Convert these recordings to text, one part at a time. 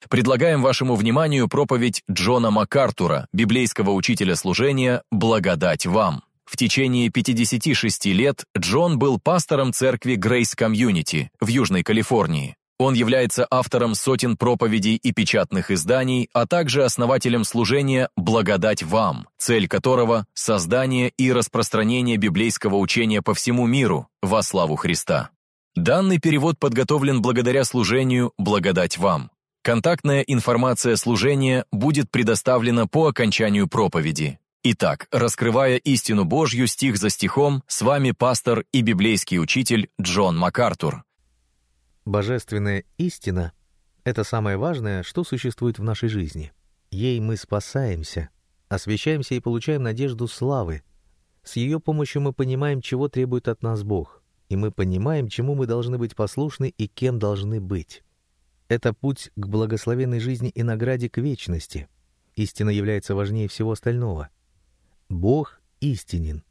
Предлагаем вашему вниманию проповедь Джона МакАртура, библейского учителя служения «Благодать вам». В течение 56 лет Джон был пастором церкви Grace Community в Южной Калифорнии. Он является автором сотен проповедей и печатных изданий, а также основателем служения «Благодать вам», цель которого – создание и распространение библейского учения по всему миру во славу Христа. Данный перевод подготовлен благодаря служению «Благодать вам». Контактная информация служения будет предоставлена по окончанию проповеди. Итак, раскрывая истину Божью стих за стихом, с вами пастор и библейский учитель Джон МакАртур. Божественная истина — это самое важное, что существует в нашей жизни. Ей мы спасаемся, освящаемся и получаем надежду славы. С ее помощью мы понимаем, чего требует от нас Бог, и мы понимаем, чему мы должны быть послушны и кем должны быть. Это путь к благословенной жизни и награде к вечности. Истина является важнее всего остального. Бог истинен.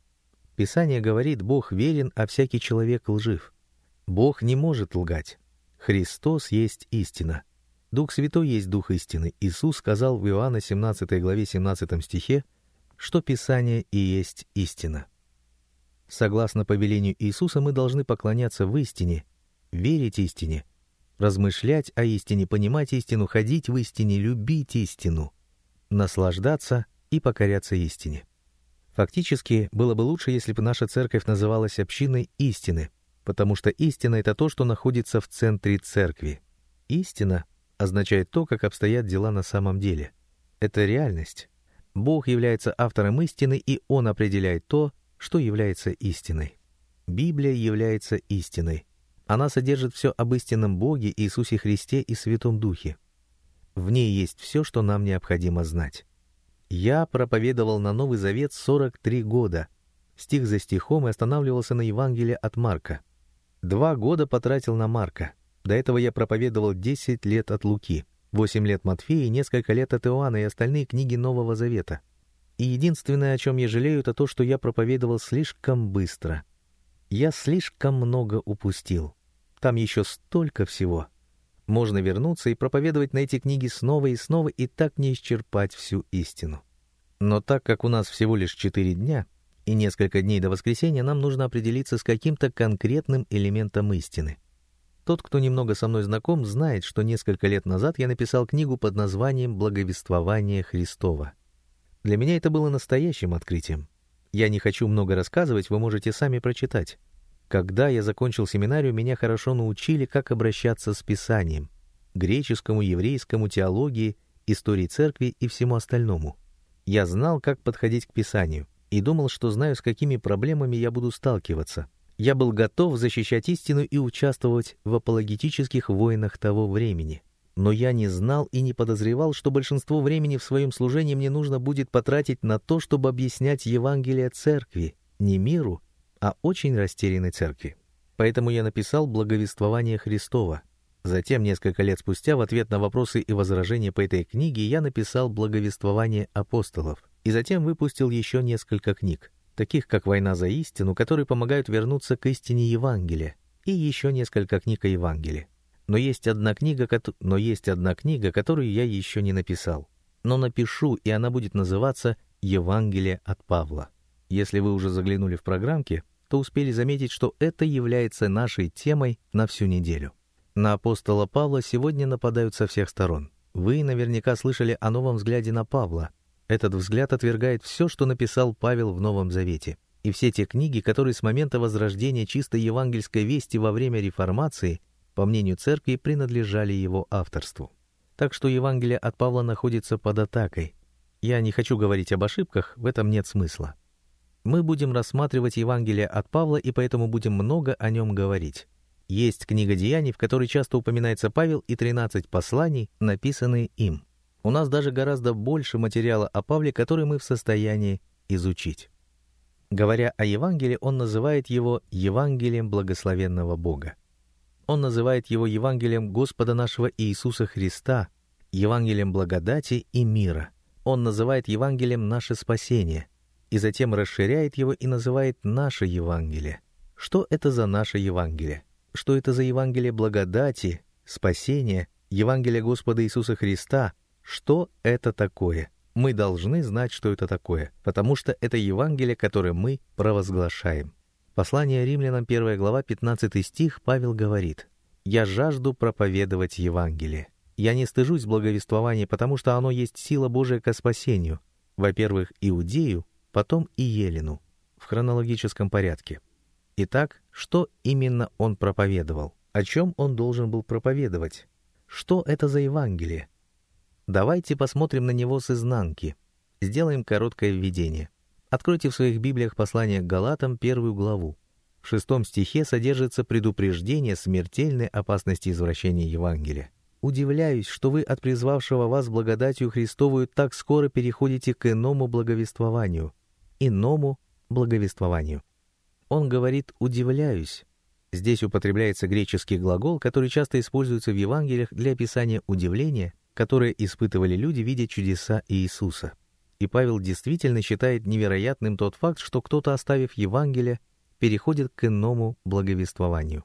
Писание говорит: Бог верен, а всякий человек лжив. Бог не может лгать. Христос есть истина. Дух Святой есть Дух истины. Иисус сказал в Иоанна 17 главе 17 стихе, что Писание и есть истина. Согласно повелению Иисуса, мы должны поклоняться в истине, верить истине, размышлять о истине, понимать истину, ходить в истине, любить истину, наслаждаться и покоряться истине. Фактически, было бы лучше, если бы наша церковь называлась общиной истины, потому что истина — это то, что находится в центре церкви. Истина означает то, как обстоят дела на самом деле. Это реальность. Бог является автором истины, и Он определяет то, что является истиной. Библия является истиной. Она содержит все об истинном Боге, Иисусе Христе и Святом Духе. В ней есть все, что нам необходимо знать. Я проповедовал на Новый Завет 43 года. Стих за стихом и останавливался на Евангелии от Марка. 2 года потратил на Марка. До этого я проповедовал 10 лет от Луки, 8 лет Матфея и несколько лет от Иоанна и остальные книги Нового Завета. И единственное, о чем я жалею, это то, что я проповедовал слишком быстро. Я слишком много упустил. Там еще столько всего. Можно вернуться и проповедовать на эти книги снова и снова, и так не исчерпать всю истину. Но так как у нас всего лишь 4 дня, и несколько дней до воскресения, нам нужно определиться с каким-то конкретным элементом истины. Тот, кто немного со мной знаком, знает, что несколько лет назад я написал книгу под названием «Благовествование Христово». Для меня это было настоящим открытием. Я не хочу много рассказывать, вы можете сами прочитать. Когда я закончил семинарию, меня хорошо научили, как обращаться с Писанием, греческому, еврейскому, теологии, истории церкви и всему остальному. Я знал, как подходить к Писанию, и думал, что знаю, с какими проблемами я буду сталкиваться. Я был готов защищать истину и участвовать в апологетических войнах того времени. Но я не знал и не подозревал, что большинство времени в своем служении мне нужно будет потратить на то, чтобы объяснять Евангелие церкви, не миру, а очень растерянной церкви. Поэтому я написал «Благовествование Христово». Затем, несколько лет спустя, в ответ на вопросы и возражения по этой книге, я написал «Благовествование апостолов». И затем выпустил еще несколько книг, таких как «Война за истину», которые помогают вернуться к истине Евангелия, и еще несколько книг о Евангелии. Но есть одна книга, которую я еще не написал. Но напишу, и она будет называться «Евангелие от Павла». Если вы уже заглянули в программки, то успели заметить, что это является нашей темой на всю неделю. На апостола Павла сегодня нападают со всех сторон. Вы наверняка слышали о новом взгляде на Павла. Этот взгляд отвергает все, что написал Павел в Новом Завете. И все те книги, которые с момента возрождения чистой евангельской вести во время реформации, по мнению церкви, принадлежали его авторству. Так что Евангелие от Павла находится под атакой. Я не хочу говорить об ошибках, в этом нет смысла. Мы будем рассматривать Евангелие от Павла, и поэтому будем много о нем говорить. Есть книга Деяний, в которой часто упоминается Павел, и 13 посланий, написанные им. У нас даже гораздо больше материала о Павле, который мы в состоянии изучить. Говоря о Евангелии, он называет его Евангелием благословенного Бога. Он называет его Евангелием Господа нашего Иисуса Христа, Евангелием благодати и мира. Он называет Евангелием наше спасение, и затем расширяет его и называет наше Евангелие. Что это за наше Евангелие? Что это за Евангелие благодати, спасения Евангелие Господа Иисуса Христа, что это такое? Мы должны знать, что это такое, потому что это Евангелие, которое мы провозглашаем. Послание Римлянам, 1 глава, 15 стих, Павел говорит: «Я жажду проповедовать Евангелие. Я не стыжусь благовествования, потому что оно есть сила Божия ко спасению, во-первых, Иудею, потом и Елену», в хронологическом порядке. Итак, что именно он проповедовал? О чем он должен был проповедовать? Что это за Евангелие? Давайте посмотрим на него с изнанки. Сделаем короткое введение. Откройте в своих Библиях послание к Галатам, 1 главу. В 6 стихе содержится предупреждение смертельной опасности извращения Евангелия. «Удивляюсь, что вы от призвавшего вас благодатью Христовую так скоро переходите к иному благовествованию». Иному благовествованию. Он говорит «удивляюсь». Здесь употребляется греческий глагол, который часто используется в Евангелиях для описания удивления, которое испытывали люди, видя чудеса Иисуса. И Павел действительно считает невероятным тот факт, что кто-то, оставив Евангелие, переходит к иному благовествованию.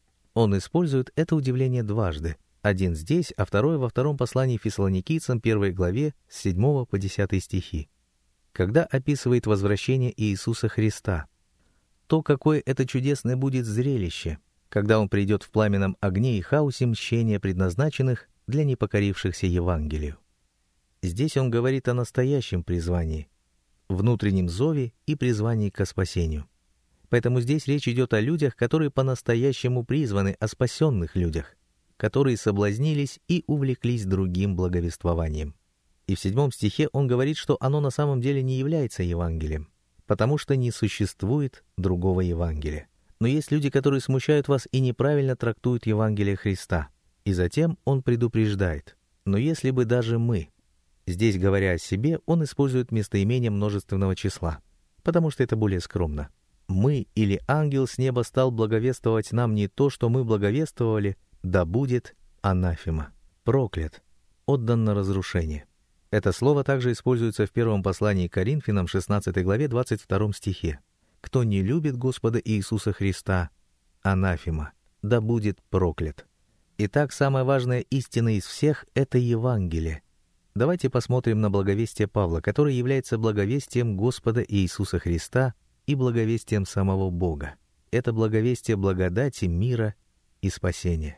Он использует это удивление дважды. Один здесь, а второй во втором послании Фессалоникийцам, 1 главе, с 7 по 10 стихи. Когда описывает возвращение Иисуса Христа, то какое это чудесное будет зрелище, когда Он придет в пламенном огне и хаосе мщения предназначенных для непокорившихся Евангелию. Здесь он говорит о настоящем призвании, внутреннем зове и призвании ко спасению. Поэтому здесь речь идет о людях, которые по-настоящему призваны, о спасенных людях, которые соблазнились и увлеклись другим благовествованием. И в 7 стихе он говорит, что оно на самом деле не является Евангелием, потому что не существует другого Евангелия. Но есть люди, которые смущают вас и неправильно трактуют Евангелие Христа. И затем он предупреждает: «Но если бы даже мы...» Здесь, говоря о себе, он использует местоимение множественного числа, потому что это более скромно. «Мы» или «ангел с неба стал благовествовать нам не то, что мы благовествовали, да будет анафема, проклят, отдан на разрушение». Это слово также используется в первом послании к Коринфянам, 16 главе, 22 стихе. «Кто не любит Господа Иисуса Христа, анафема, да будет проклят». Итак, самая важная истина из всех — это Евангелие. Давайте посмотрим на благовестие Павла, которое является благовестием Господа Иисуса Христа и благовестием самого Бога. Это благовестие благодати, мира и спасения.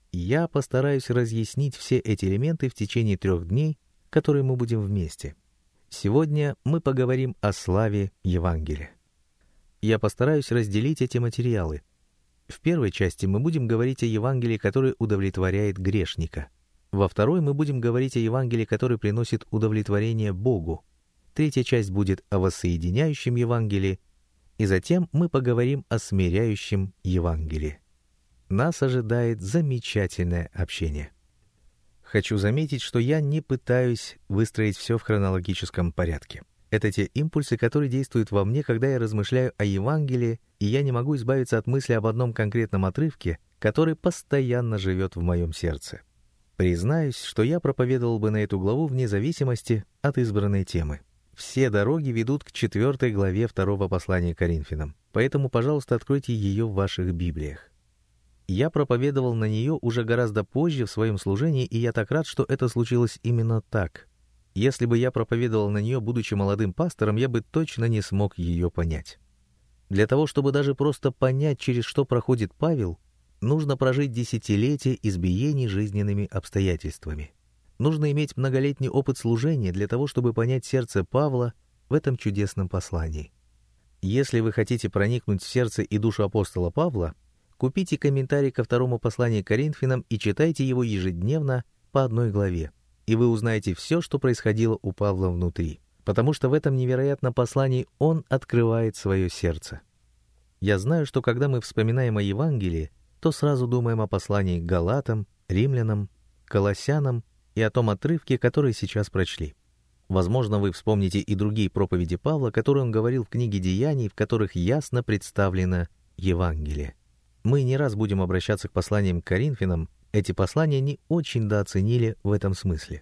Я постараюсь разъяснить все эти элементы в течение 3 дней, которые мы будем вместе. Сегодня мы поговорим о славе Евангелия. Я постараюсь разделить эти материалы. В первой части мы будем говорить о Евангелии, которое удовлетворяет грешника. Во второй мы будем говорить о Евангелии, которое приносит удовлетворение Богу. Третья часть будет о воссоединяющем Евангелии. И затем мы поговорим о смиряющем Евангелии. Нас ожидает замечательное общение. Хочу заметить, что я не пытаюсь выстроить все в хронологическом порядке. Это те импульсы, которые действуют во мне, когда я размышляю о Евангелии, и я не могу избавиться от мысли об одном конкретном отрывке, который постоянно живет в моем сердце. Признаюсь, что я проповедовал бы на эту главу вне зависимости от избранной темы. Все дороги ведут к 4 главе 2 послания к Коринфянам, поэтому, пожалуйста, откройте ее в ваших Библиях. Я проповедовал на нее уже гораздо позже в своем служении, и я так рад, что это случилось именно так. Если бы я проповедовал на нее, будучи молодым пастором, я бы точно не смог ее понять. Для того, чтобы даже просто понять, через что проходит Павел, нужно прожить десятилетия избиений жизненными обстоятельствами. Нужно иметь многолетний опыт служения для того, чтобы понять сердце Павла в этом чудесном послании. Если вы хотите проникнуть в сердце и душу апостола Павла, купите комментарий ко 2 посланию к Коринфянам и читайте его ежедневно по 1 главе, и вы узнаете все, что происходило у Павла внутри, потому что в этом невероятном послании он открывает свое сердце. Я знаю, что когда мы вспоминаем о Евангелии, то сразу думаем о послании к Галатам, Римлянам, Колоссянам и о том отрывке, который сейчас прочли. Возможно, вы вспомните и другие проповеди Павла, которые он говорил в книге «Деяний», в которых ясно представлено Евангелие. Мы не раз будем обращаться к посланиям к Коринфянам, эти послания не очень дооценили в этом смысле.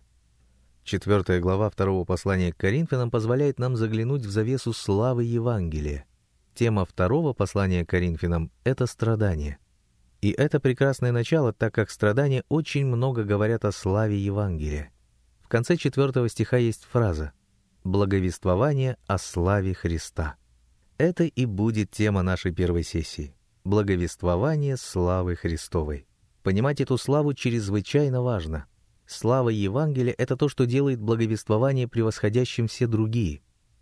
4 глава 2 послания к Коринфянам позволяет нам заглянуть в завесу славы Евангелия. Тема 2 послания к Коринфянам — это страдание. И это прекрасное начало, так как страдания очень много говорят о славе Евангелия. В конце 4 стиха есть фраза «Благовествование о славе Христа». Это и будет тема нашей первой сессии – благовествование славы Христовой. Понимать эту славу чрезвычайно важно. Слава Евангелия – это то, что делает благовествование превосходящим все другие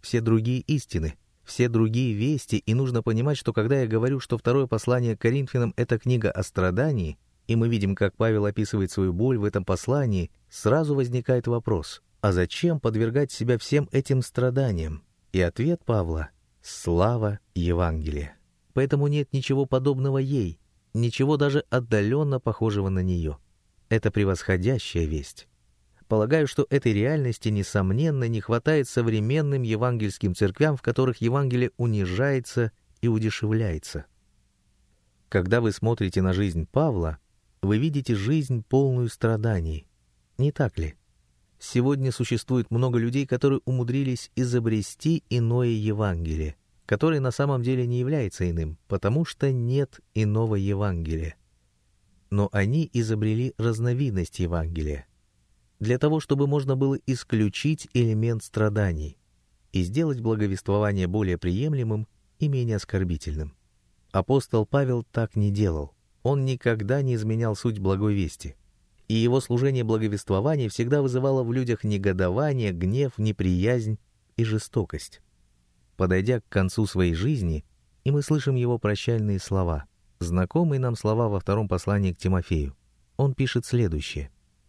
истины, все другие вести, и нужно понимать, что когда я говорю, что второе послание к Коринфянам – это книга о страдании, и мы видим, как Павел описывает свою боль в этом послании, сразу возникает вопрос, а зачем подвергать себя всем этим страданиям? И ответ Павла – слава Евангелия. Поэтому нет ничего подобного ей, ничего даже отдаленно похожего на нее. Это превосходящая весть. Полагаю, что этой реальности, несомненно, не хватает современным евангельским церквям, в которых Евангелие унижается и удешевляется. Когда вы смотрите на жизнь Павла, вы видите жизнь, полную страданий. Не так ли? Сегодня существует много людей, которые умудрились изобрести иное Евангелие, которое на самом деле не является иным, потому что нет иного Евангелия. Но они изобрели разновидность Евангелия, для того, чтобы можно было исключить элемент страданий и сделать благовествование более приемлемым и менее оскорбительным. Апостол Павел так не делал. Он никогда не изменял суть благой вести. И его служение благовествования всегда вызывало в людях негодование, гнев, неприязнь и жестокость. Подойдя к концу своей жизни, и мы слышим его прощальные слова, знакомые нам слова во 2 послании к Тимофею. Он пишет следующее.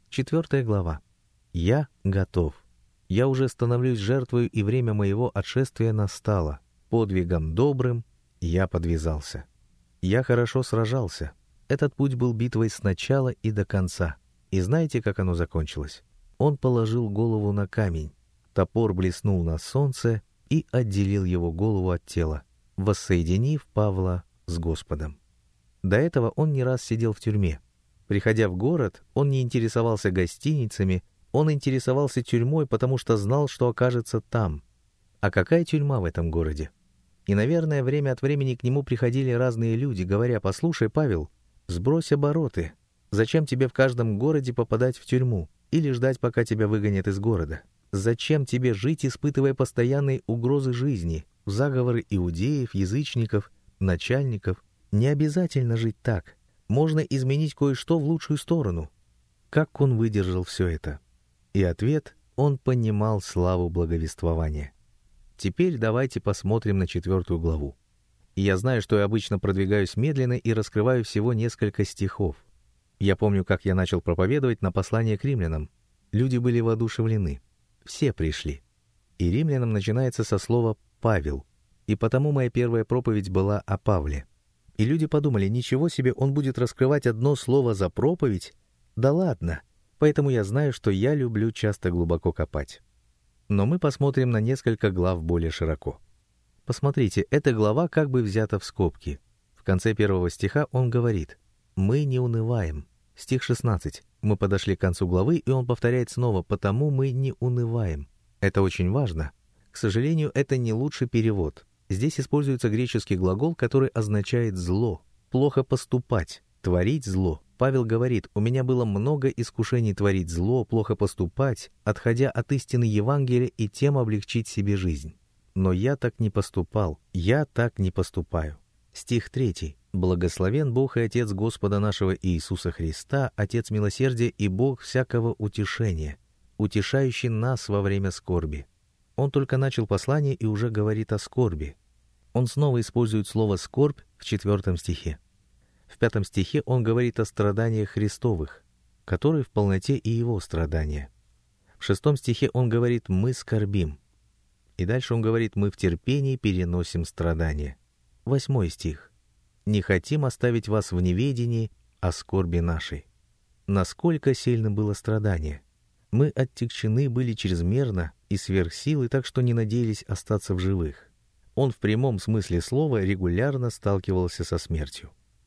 4 глава. «Я готов. Я уже становлюсь жертвою, и время моего отшествия настало. Подвигом добрым я подвязался. Я хорошо сражался. Этот путь был битвой с начала и до конца. И знаете, как оно закончилось? Он положил голову на камень. Топор блеснул на солнце и отделил его голову от тела, воссоединив Павла с Господом. До этого он не раз сидел в тюрьме. Приходя в город, он не интересовался гостиницами, он интересовался тюрьмой, потому что знал, что окажется там. А какая тюрьма в этом городе? И, наверное, время от времени к нему приходили разные люди, говоря: «Послушай, Павел, сбрось обороты. Зачем тебе в каждом городе попадать в тюрьму или ждать, пока тебя выгонят из города? Зачем тебе жить, испытывая постоянные угрозы жизни, заговоры иудеев, язычников, начальников? Не обязательно жить так. Можно изменить кое-что в лучшую сторону». Как он выдержал все это? И ответ: он понимал славу благовествования. Теперь давайте посмотрим на 4 главу. И я знаю, что я обычно продвигаюсь медленно и раскрываю всего несколько стихов. Я помню, как я начал проповедовать на послание к римлянам. Люди были воодушевлены. Все пришли. И римлянам начинается со слова «Павел». И потому моя первая проповедь была о Павле. И люди подумали: ничего себе, он будет раскрывать одно слово за проповедь? Да ладно. Поэтому я знаю, что я люблю часто глубоко копать. Но мы посмотрим на несколько глав более широко. Посмотрите, эта глава как бы взята в скобки. В конце 1 стиха он говорит: «Мы не унываем». Стих 16. Мы подошли к концу главы, и он повторяет снова: «Потому мы не унываем». Это очень важно. К сожалению, это не лучший перевод. Здесь используется греческий глагол, который означает «зло», «плохо поступать», «творить зло». Павел говорит: «У меня было много искушений творить зло, плохо поступать, отходя от истины Евангелия и тем облегчить себе жизнь. Но я так не поступал, я так не поступаю». Стих 3. «Благословен Бог и Отец Господа нашего Иисуса Христа, Отец милосердия и Бог всякого утешения, утешающий нас во время скорби». Он только начал послание и уже говорит о скорби. Он снова использует слово «скорбь» в 4 стихе. В 5 стихе он говорит о страданиях Христовых, которые в полноте и его страдания. В 6 стихе он говорит «мы скорбим». И дальше он говорит «мы в терпении переносим страдания». 8 стих. «Не хотим оставить вас в неведении о скорби нашей». Насколько сильно было страдание? Мы оттягчены были чрезмерно и сверх силы, так что не надеялись остаться в живых. Он в прямом смысле слова регулярно сталкивался со смертью.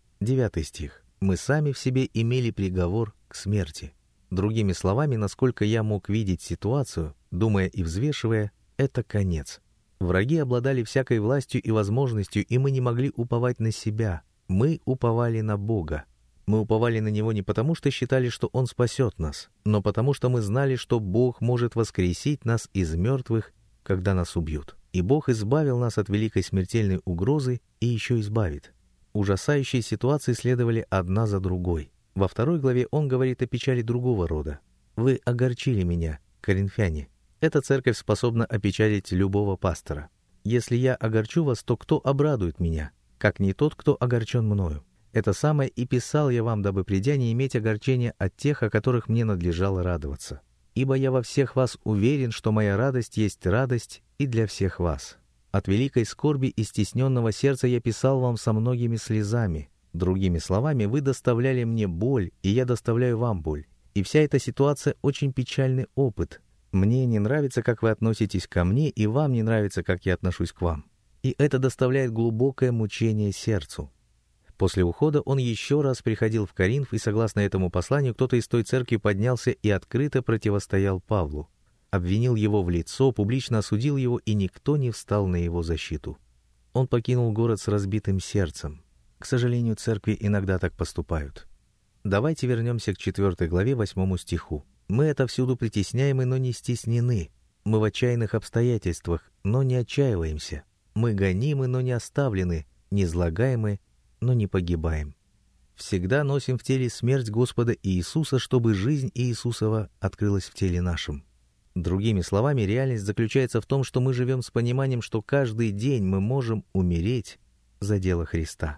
9 стих. «Мы сами в себе имели приговор к смерти». Другими словами, насколько я мог видеть ситуацию, думая и взвешивая, это конец. Враги обладали всякой властью и возможностью, и мы не могли уповать на себя. Мы уповали на Бога. Мы уповали на Него не потому, что считали, что Он спасет нас, но потому, что мы знали, что Бог может воскресить нас из мертвых, когда нас убьют. И Бог избавил нас от великой смертельной угрозы и еще избавит. Ужасающие ситуации следовали одна за другой. Во 2 главе он говорит о печали другого рода. «Вы огорчили меня, коринфяне». Эта церковь способна опечалить любого пастора. «Если я огорчу вас, то кто обрадует меня, как не тот, кто огорчен мною? Это самое и писал я вам, дабы придя не иметь огорчения от тех, о которых мне надлежало радоваться. Ибо я во всех вас уверен, что моя радость есть радость и для всех вас. От великой скорби и стесненного сердца я писал вам со многими слезами. Другими словами, вы доставляли мне боль, и я доставляю вам боль. И вся эта ситуация очень печальный опыт. Мне не нравится, как вы относитесь ко мне, и вам не нравится, как я отношусь к вам. И это доставляет глубокое мучение сердцу». После ухода он еще раз приходил в Коринф, и согласно этому посланию кто-то из той церкви поднялся и открыто противостоял Павлу. Обвинил его в лицо, публично осудил его, и никто не встал на его защиту. Он покинул город с разбитым сердцем. К сожалению, церкви иногда так поступают. Давайте вернемся к 4 главе 8 стиху. «Мы отовсюду притесняемы, но не стеснены. Мы в отчаянных обстоятельствах, но не отчаиваемся. Мы гонимы, но не оставлены, не злагаемы, но не погибаем. Всегда носим в теле смерть Господа Иисуса, чтобы жизнь Иисусова открылась в теле нашем». Другими словами, реальность заключается в том, что мы живем с пониманием, что каждый день мы можем умереть за дело Христа.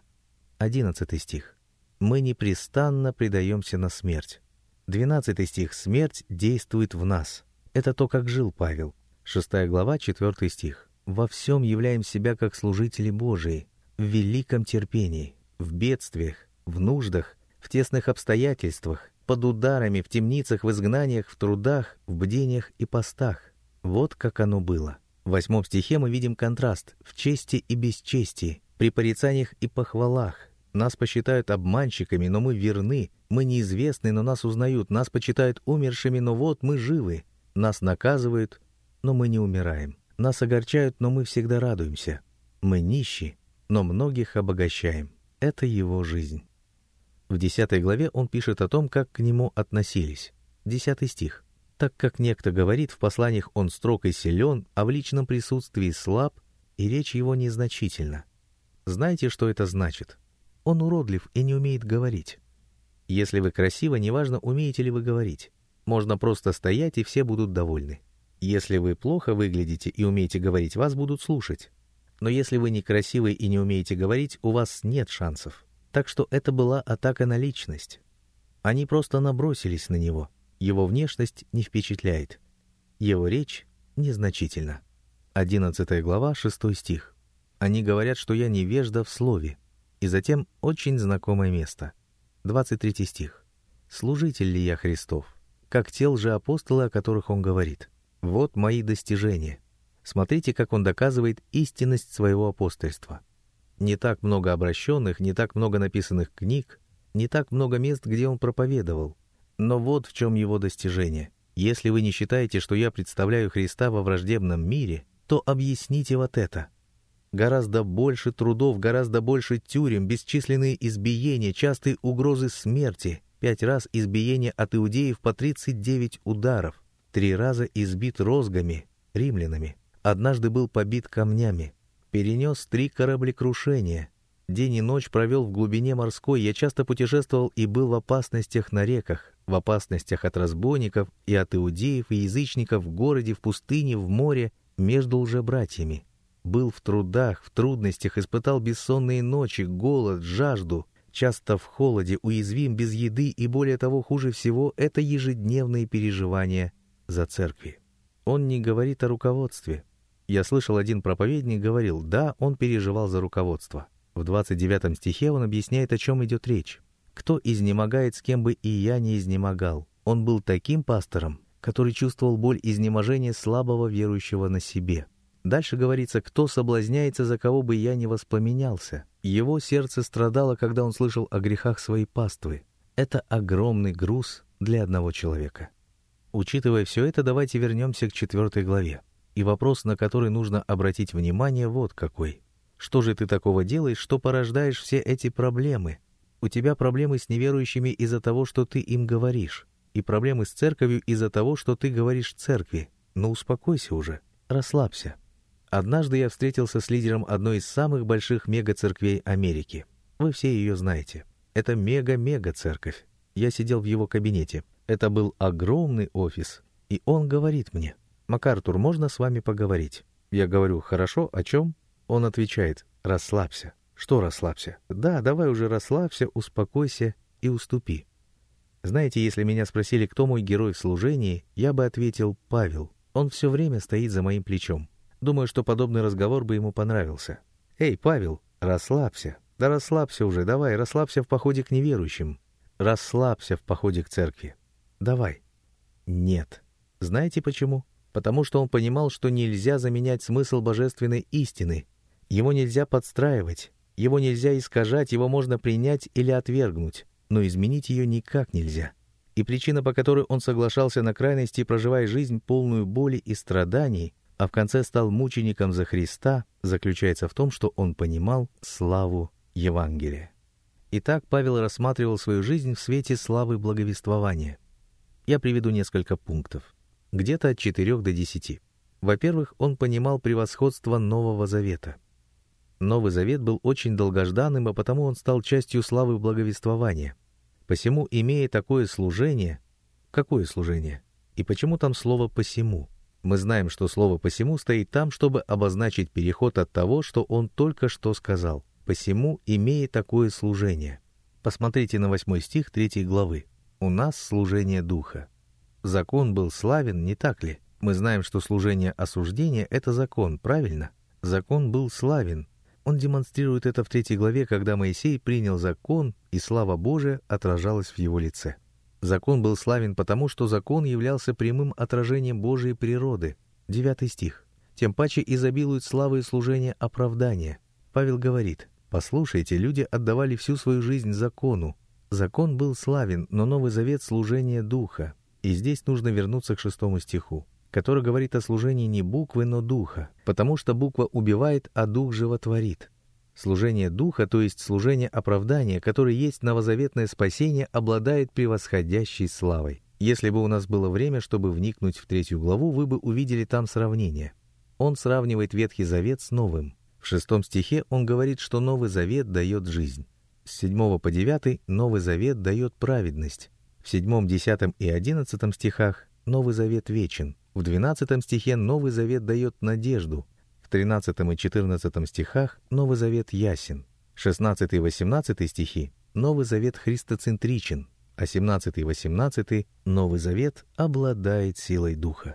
11 стих. «Мы непрестанно предаемся на смерть». 12 стих. «Смерть действует в нас». Это то, как жил Павел. 6 глава, 4 стих. «Во всем являем себя как служители Божии, в великом терпении, в бедствиях, в нуждах, в тесных обстоятельствах, под ударами, в темницах, в изгнаниях, в трудах, в бдениях и постах». Вот как оно было. В 8 стихе мы видим контраст в чести и бесчестии, при порицаниях и похвалах. Нас посчитают обманщиками, но мы верны, мы неизвестны, но нас узнают, нас почитают умершими, но вот мы живы, нас наказывают, но мы не умираем, нас огорчают, но мы всегда радуемся, мы нищи, но многих обогащаем. Это его жизнь. В 10 главе он пишет о том, как к нему относились. 10 стих. «Так как некто говорит, в посланиях он строг и силен, а в личном присутствии слаб, и речь его незначительна». Знаете, что это значит? Он уродлив и не умеет говорить. Если вы красивы, неважно, умеете ли вы говорить. Можно просто стоять, и все будут довольны. Если вы плохо выглядите и умеете говорить, вас будут слушать. Но если вы некрасивы и не умеете говорить, у вас нет шансов. Так что это была атака на личность. Они просто набросились на него. Его внешность не впечатляет. Его речь незначительна. 11 глава, 6 стих. «Они говорят, что я невежда в слове». И затем очень знакомое место. 23 стих. «Служитель ли я Христов? Как те лжеапостолы, о которых он говорит. Вот мои достижения». Смотрите, как он доказывает истинность своего апостольства. Не так много обращенных, не так много написанных книг, не так много мест, где он проповедовал. Но вот в чем его достижение. Если вы не считаете, что я представляю Христа во враждебном мире, то объясните вот это. Гораздо больше трудов, гораздо больше тюрем, бесчисленные избиения, частые угрозы смерти, 5 раз избиение от иудеев по 39 ударов, 3 раза избит розгами, римлянами, однажды был побит камнями, перенес 3 кораблекрушения, день и ночь провел в глубине морской, я часто путешествовал и был в опасностях на реках, в опасностях от разбойников и от иудеев и язычников в городе, в пустыне, в море, между лжебратьями. Был в трудах, в трудностях, испытал бессонные ночи, голод, жажду, часто в холоде, уязвим, без еды, и более того, хуже всего, это ежедневные переживания за церкви. Он не говорит о руководстве. Я слышал, один проповедник говорил, да, он переживал за руководство. В 29 стихе он объясняет, о чем идет речь. «Кто изнемогает, с кем бы и я не изнемогал?» Он был таким пастором, который чувствовал боль изнеможения слабого верующего на себе. Дальше говорится, кто соблазняется, за кого бы я не воспламенялся. Его сердце страдало, когда он слышал о грехах своей паствы. Это огромный груз для одного человека. Учитывая все это, давайте вернемся к 4 главе. И вопрос, на который нужно обратить внимание, вот какой. Что же ты такого делаешь, что порождаешь все эти проблемы? У тебя проблемы с неверующими из-за того, что ты им говоришь, и проблемы с церковью из-за того, что ты говоришь церкви. Но успокойся уже, расслабься. Однажды я встретился с лидером одной из самых больших мега-церквей Америки. Вы все ее знаете. Это мега-мега-церковь. Я сидел в его кабинете. Это был огромный офис. И он говорит мне: «МакАртур, можно с вами поговорить?» Я говорю: «Хорошо, о чем?» Он отвечает: «Расслабься». Что расслабься? Да, давай уже расслабься, успокойся и уступи. Знаете, если меня спросили, кто мой герой в служении, я бы ответил: Павел. Он все время стоит за моим плечом. Думаю, что подобный разговор бы ему понравился. «Эй, Павел, расслабься. Да расслабься уже, давай, расслабься в походе к неверующим. Расслабься в походе к церкви. Давай». Нет. Знаете почему? Потому что он понимал, что нельзя заменять смысл божественной истины. Его нельзя подстраивать, его нельзя искажать, его можно принять или отвергнуть, но изменить ее никак нельзя. И причина, по которой он соглашался на крайности, проживая жизнь полную боли и страданий, а в конце стал мучеником за Христа, заключается в том, что он понимал славу Евангелия. Итак, Павел рассматривал свою жизнь в свете славы благовествования. Я приведу несколько пунктов, где-то от 4 до 10. Во-первых, он понимал превосходство Нового Завета. Новый Завет был очень долгожданным, а потому он стал частью славы благовествования. Посему, имея такое служение... Какое служение? И почему там слово «посему»? Мы знаем, что слово «посему» стоит там, чтобы обозначить переход от того, что он только что сказал. «Посему, имея такое служение». Посмотрите на 8 стих 3 главы. «У нас служение Духа». Закон был славен, не так ли? Мы знаем, что служение осуждения — это закон, правильно? Закон был славен. Он демонстрирует это в 3 главе, когда Моисей принял закон, и слава Божия отражалась в его лице. Закон был славен потому, что закон являлся прямым отражением Божией природы. 9 стих. Тем паче изобилует славы и служение оправдания. Павел говорит: «Послушайте, люди отдавали всю свою жизнь закону. Закон был славен, но Новый Завет — служение Духа». И здесь нужно вернуться к 6 стиху, который говорит о служении не буквы, но Духа, потому что буква убивает, а Дух животворит. Служение Духа, то есть служение оправдания, которое есть новозаветное спасение, обладает превосходящей славой. Если бы у нас было время, чтобы вникнуть в 3 главу, вы бы увидели там сравнение. Он сравнивает Ветхий Завет с Новым. В 6 стихе он говорит, что Новый Завет дает жизнь. С 7 по 9 Новый Завет дает праведность. В 7, 10 и 11 стихах Новый Завет вечен. В 12 стихе Новый Завет дает надежду. В 13 и 14 стихах Новый Завет ясен. 16 и 18 стихи Новый Завет христоцентричен, а 17 и 18 Новый Завет обладает силой Духа.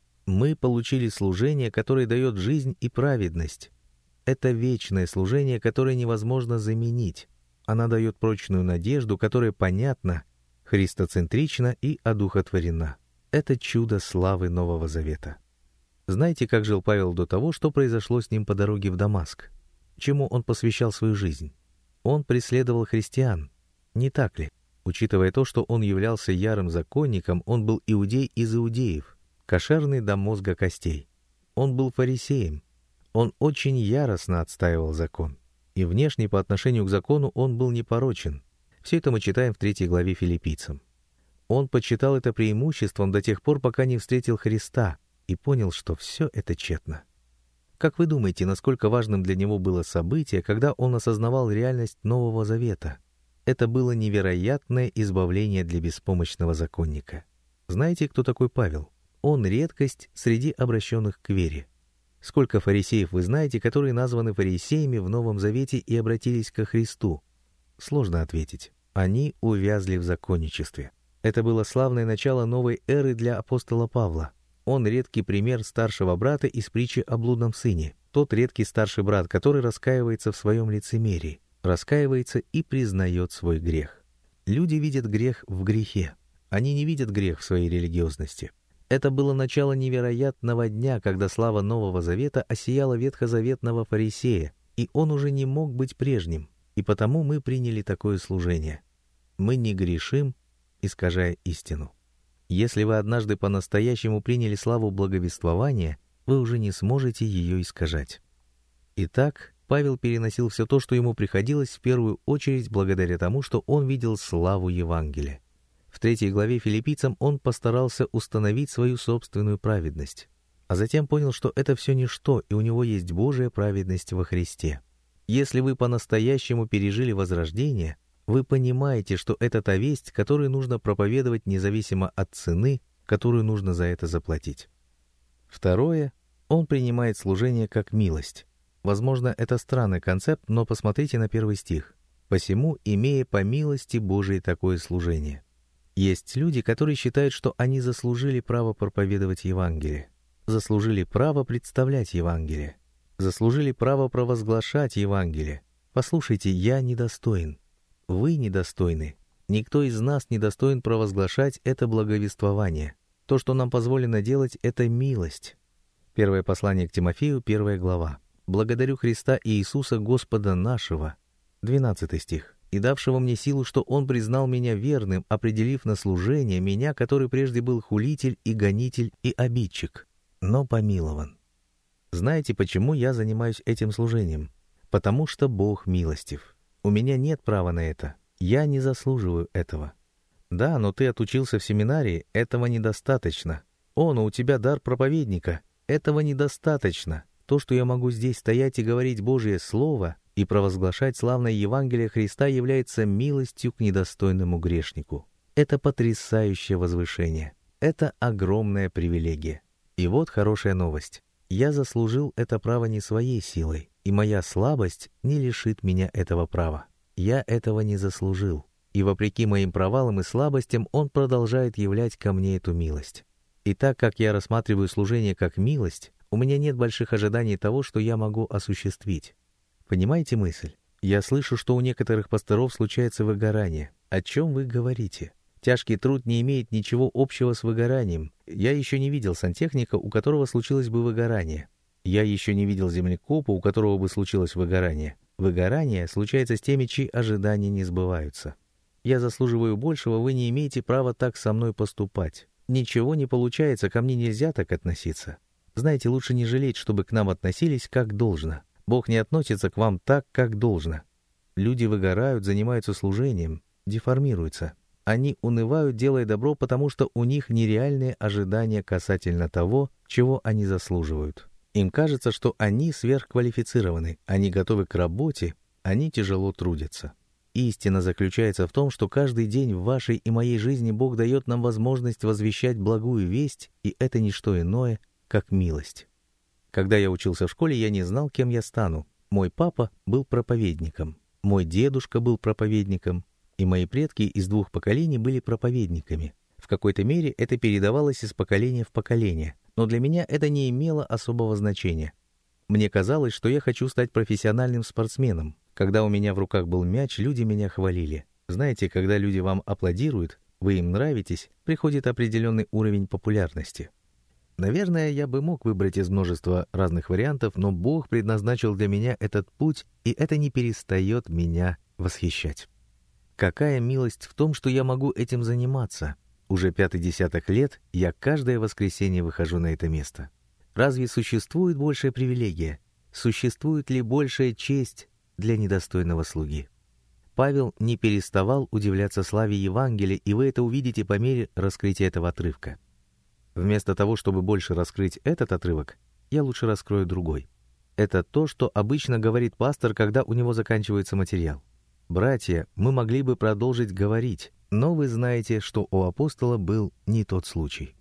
Мы получили служение, которое дает жизнь и праведность. Это вечное служение, которое невозможно заменить. Она дает прочную надежду, которая понятна, христоцентрична и одухотворена. Это чудо славы Нового Завета. Знаете, как жил Павел до того, что произошло с ним по дороге в Дамаск? Чему он посвящал свою жизнь? Он преследовал христиан. Не так ли? Учитывая то, что он являлся ярым законником, он был иудей из иудеев, кошерный до мозга костей. Он был фарисеем. Он очень яростно отстаивал закон. И внешне по отношению к закону он был непорочен. Все это мы читаем в 3 главе Филиппийцам. Он почитал это преимуществом до тех пор, пока не встретил Христа, и понял, что все это тщетно. Как вы думаете, насколько важным для него было событие, когда он осознавал реальность Нового Завета? Это было невероятное избавление для беспомощного законника. Знаете, кто такой Павел? Он редкость среди обращенных к вере. Сколько фарисеев вы знаете, которые названы фарисеями в Новом Завете и обратились ко Христу? Сложно ответить. Они увязли в законничестве. Это было славное начало новой эры для апостола Павла. Он редкий пример старшего брата из притчи о блудном сыне. Тот редкий старший брат, который раскаивается в своем лицемерии, раскаивается и признает свой грех. Люди видят грех в грехе. Они не видят грех в своей религиозности. Это было начало невероятного дня, когда слава Нового Завета осияла ветхозаветного фарисея, и он уже не мог быть прежним, и потому мы приняли такое служение. Мы не грешим, искажая истину. Если вы однажды по-настоящему приняли славу благовествования, вы уже не сможете ее искажать. Итак, Павел переносил все то, что ему приходилось, в первую очередь благодаря тому, что он видел славу Евангелия. В 3 главе Филиппийцам он постарался установить свою собственную праведность, а затем понял, что это все ничто, и у него есть Божия праведность во Христе. Если вы по-настоящему пережили возрождение, вы понимаете, что это та весть, которую нужно проповедовать независимо от цены, которую нужно за это заплатить. Второе, он принимает служение как милость. Возможно, это странный концепт, но посмотрите на 1 стих. «Посему, имея по милости Божией такое служение». Есть люди, которые считают, что они заслужили право проповедовать Евангелие, заслужили право представлять Евангелие, заслужили право провозглашать Евангелие. Послушайте, я недостоин. Вы недостойны. Никто из нас не достоин провозглашать это благовествование. То, что нам позволено делать, это милость. Первое послание к Тимофею, 1 глава. «Благодарю Христа и Иисуса Господа нашего». 12 стих. «И давшего мне силу, что Он признал меня верным, определив на служение меня, который прежде был хулитель и гонитель и обидчик, но помилован». Знаете, почему я занимаюсь этим служением? Потому что Бог милостив. У меня нет права на это. Я не заслуживаю этого. Да, но ты отучился в семинарии, этого недостаточно. О, но у тебя дар проповедника. Этого недостаточно. То, что я могу здесь стоять и говорить Божье Слово и провозглашать славное Евангелие Христа, является милостью к недостойному грешнику. Это потрясающее возвышение. Это огромная привилегия. И вот хорошая новость. Я заслужил это право не своей силой, и моя слабость не лишит меня этого права. Я этого не заслужил. И вопреки моим провалам и слабостям, Он продолжает являть ко мне эту милость. И так как я рассматриваю служение как милость, у меня нет больших ожиданий того, что я могу осуществить. Понимаете мысль? Я слышу, что у некоторых пасторов случается выгорание. О чем вы говорите? Тяжкий труд не имеет ничего общего с выгоранием. Я еще не видел сантехника, у которого случилось бы выгорание. Я еще не видел землекопа, у которого бы случилось выгорание. Выгорание случается с теми, чьи ожидания не сбываются. Я заслуживаю большего, вы не имеете права так со мной поступать. Ничего не получается, ко мне нельзя так относиться. Знаете, лучше не жалеть, чтобы к нам относились как должно. Бог не относится к вам так, как должно. Люди выгорают, занимаются служением, деформируются. Они унывают, делая добро, потому что у них нереальные ожидания касательно того, чего они заслуживают. Им кажется, что они сверхквалифицированы, они готовы к работе, они тяжело трудятся. Истина заключается в том, что каждый день в вашей и моей жизни Бог дает нам возможность возвещать благую весть, и это не что иное, как милость. Когда я учился в школе, я не знал, кем я стану. Мой папа был проповедником, мой дедушка был проповедником, и мои предки из 2 поколений были проповедниками. В какой-то мере это передавалось из поколения в поколение, но для меня это не имело особого значения. Мне казалось, что я хочу стать профессиональным спортсменом. Когда у меня в руках был мяч, люди меня хвалили. Знаете, когда люди вам аплодируют, вы им нравитесь, приходит определенный уровень популярности. Наверное, я бы мог выбрать из множества разных вариантов, но Бог предназначил для меня этот путь, и это не перестает меня восхищать. Какая милость в том, что я могу этим заниматься. Уже 5 десяток лет я каждое воскресенье выхожу на это место. Разве существует большая привилегия? Существует ли большая честь для недостойного слуги? Павел не переставал удивляться славе Евангелия, и вы это увидите по мере раскрытия этого отрывка. Вместо того, чтобы больше раскрыть этот отрывок, я лучше раскрою другой. Это то, что обычно говорит пастор, когда у него заканчивается материал. Братья, мы могли бы продолжить говорить, но вы знаете, что у апостола был не тот случай.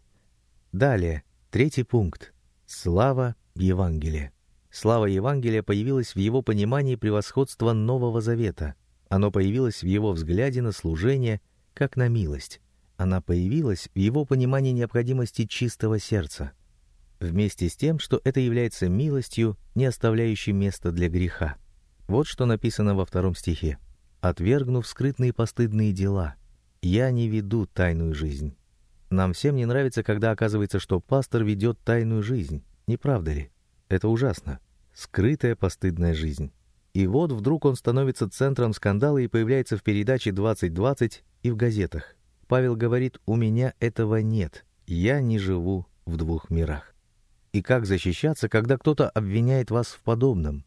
Далее, 3 пункт. Слава Евангелия. Слава Евангелия появилась в его понимании превосходства Нового Завета. Оно появилось в его взгляде на служение, как на милость. Она появилась в его понимании необходимости чистого сердца. Вместе с тем, что это является милостью, не оставляющей места для греха. Вот что написано во 2 стихе. «Отвергнув скрытные постыдные дела, я не веду тайную жизнь». Нам всем не нравится, когда оказывается, что пастор ведет тайную жизнь. Не правда ли? Это ужасно. Скрытая постыдная жизнь. И вот вдруг он становится центром скандала и появляется в передаче «2020» и в газетах. Павел говорит: «У меня этого нет. Я не живу в 2 мирах». И как защищаться, когда кто-то обвиняет вас в подобном?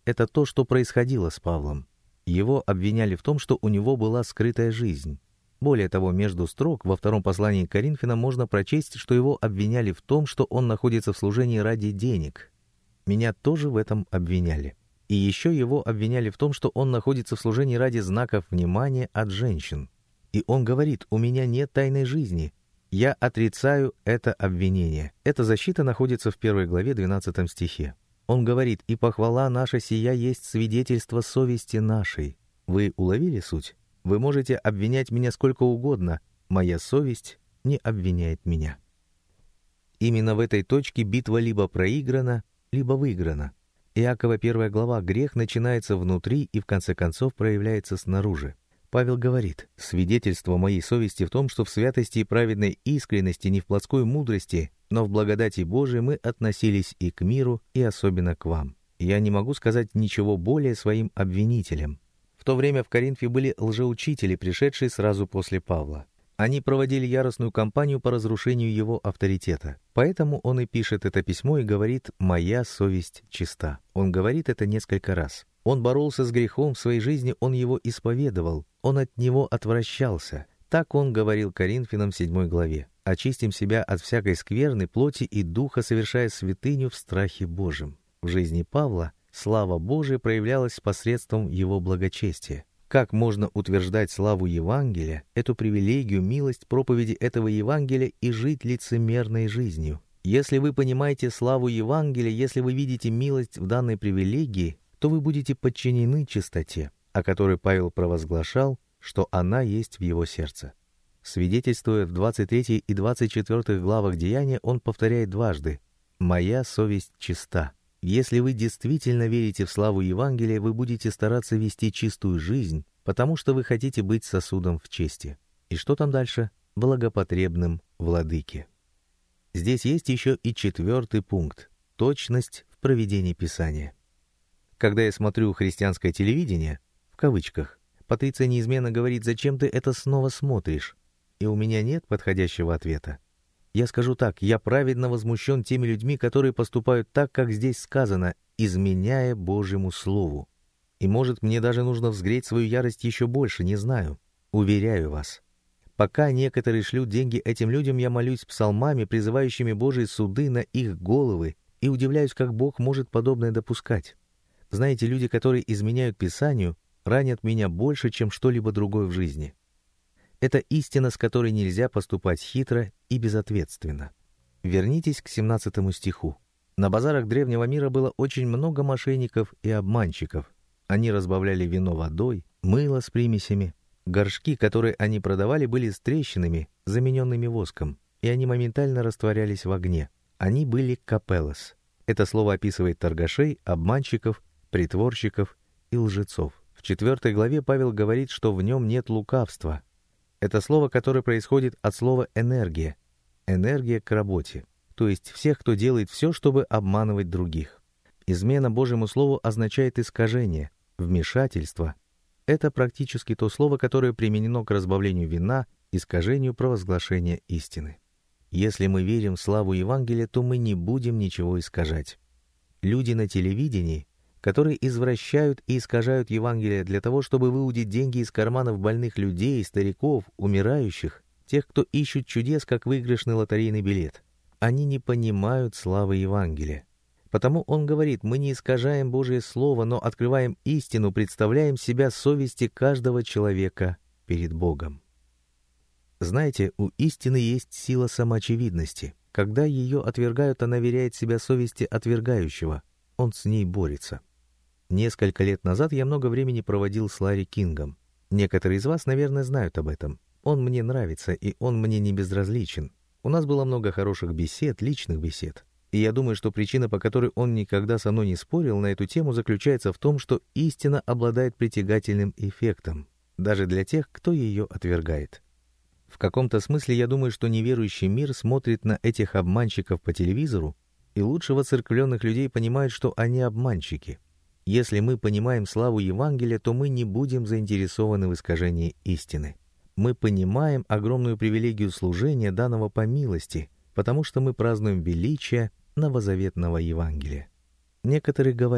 это то, что происходило с Павлом. Его обвиняли в том, что у него была скрытая жизнь. Более того, между строк во втором послании к Коринфянам можно прочесть, что его обвиняли в том, что он находится в служении ради денег. Меня тоже в этом обвиняли. И еще его обвиняли в том, что он находится в служении ради знаков внимания от женщин. И он говорит: «У меня нет тайной жизни». Я отрицаю это обвинение. Эта защита находится в 1 главе 12 стихе. Он говорит: «И похвала наша сия есть свидетельство совести нашей». Вы уловили суть? Вы можете обвинять меня сколько угодно, моя совесть не обвиняет меня. Именно в этой точке битва либо проиграна, либо выиграна. Иакова 1 глава: грех начинается внутри и в конце концов проявляется снаружи. Павел говорит: «Свидетельство моей совести в том, что в святости и праведной искренности, не в плотской мудрости, но в благодати Божией мы относились и к миру, и особенно к вам. Я не могу сказать ничего более своим обвинителям». В то время в Коринфе были лжеучители, пришедшие сразу после Павла. Они проводили яростную кампанию по разрушению его авторитета. Поэтому он и пишет это письмо и говорит: «Моя совесть чиста». Он говорит это несколько раз. Он боролся с грехом в своей жизни, он его исповедовал, он от него отвращался. Так он говорил Коринфянам в 7 главе. «Очистим себя от всякой скверны плоти и духа, совершая святыню в страхе Божьем». В жизни Павла слава Божия проявлялась посредством его благочестия. Как можно утверждать славу Евангелия, эту привилегию, милость проповеди этого Евангелия и жить лицемерной жизнью? Если вы понимаете славу Евангелия, если вы видите милость в данной привилегии, то вы будете подчинены чистоте, о которой Павел провозглашал, что она есть в его сердце. Свидетельствуя в 23 и 24 главах Деяния, он повторяет дважды: «Моя совесть чиста». Если вы действительно верите в славу Евангелия, вы будете стараться вести чистую жизнь, потому что вы хотите быть сосудом в чести. И что там дальше? Благопотребным владыке. Здесь есть еще и 4 пункт — точность в проведении Писания. Когда я смотрю христианское телевидение, в кавычках, Патриция неизменно говорит: «Зачем ты это снова смотришь?» И у меня нет подходящего ответа. Я скажу так: я праведно возмущен теми людьми, которые поступают так, как здесь сказано, изменяя Божьему Слову. И может, мне даже нужно взгреть свою ярость еще больше, не знаю. Уверяю вас. Пока некоторые шлют деньги этим людям, я молюсь псалмами, призывающими Божьи суды на их головы, и удивляюсь, как Бог может подобное допускать. Знаете, люди, которые изменяют Писанию, ранят меня больше, чем что-либо другое в жизни. Это истина, с которой нельзя поступать хитро и безответственно. Вернитесь к 17 стиху. На базарах древнего мира было очень много мошенников и обманщиков. Они разбавляли вино водой, мыло с примесями. Горшки, которые они продавали, были с трещинами, замененными воском, и они моментально растворялись в огне. Они были капеллос. Это слово описывает торгашей, обманщиков, притворщиков и лжецов. В 4 главе Павел говорит, что в нем нет лукавства. Это слово, которое происходит от слова «энергия». Энергия к работе. То есть всех, кто делает все, чтобы обманывать других. Измена Божьему Слову означает искажение, вмешательство. Это практически то слово, которое применено к разбавлению вина, искажению провозглашения истины. Если мы верим в славу Евангелия, то мы не будем ничего искажать. Люди на телевидении, которые извращают и искажают Евангелие для того, чтобы выудить деньги из карманов больных людей, стариков, умирающих, тех, кто ищут чудес, как выигрышный лотерейный билет. Они не понимают славы Евангелия. Потому он говорит: мы не искажаем Божие Слово, но открываем истину, представляем себя совести каждого человека перед Богом. Знаете, у истины есть сила самоочевидности. Когда ее отвергают, она веряет себя совести отвергающего. Он с ней борется. Несколько лет назад я много времени проводил с Ларри Кингом. Некоторые из вас, наверное, знают об этом. Он мне нравится, и он мне не безразличен. У нас было много хороших бесед, личных бесед. И я думаю, что причина, по которой он никогда со мной не спорил на эту тему, заключается в том, что истина обладает притягательным эффектом, даже для тех, кто ее отвергает. В каком-то смысле я думаю, что неверующий мир смотрит на этих обманщиков по телевизору, и лучше воцерквленных людей понимают, что они обманщики. Если мы понимаем славу Евангелия, то мы не будем заинтересованы в искажении истины. Мы понимаем огромную привилегию служения, данного по милости, потому что мы празднуем величие новозаветного Евангелия. Некоторые говорят: